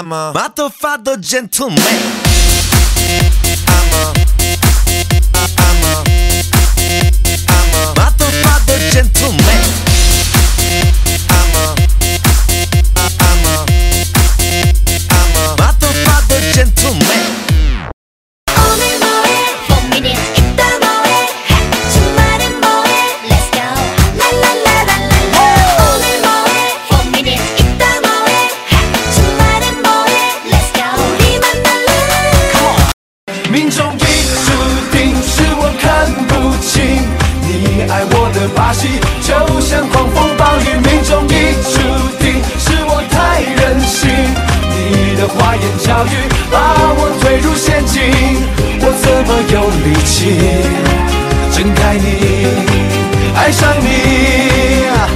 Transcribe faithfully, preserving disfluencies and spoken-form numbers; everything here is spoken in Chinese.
I'm a motherfucker gentleman. I'm a, I'm a, I'm a motherfucker gentleman. I'm a, I'm a, I'm a motherfucker gentleman. 오늘 뭐해? 봄이니 이따 뭐해? 주말엔 뭐해? Let's go. 랄랄라랄랄라. 오늘 뭐해? 봄이니 이따 뭐해? 주말엔 뭐해? Let's go. 우리 만날래. 命中已注定，是我看不清你爱我的把戏，就像狂风暴雨。命中已注定，是我太任性，你的花言巧语把我推入陷阱，我怎么有力气睁开你，爱上你？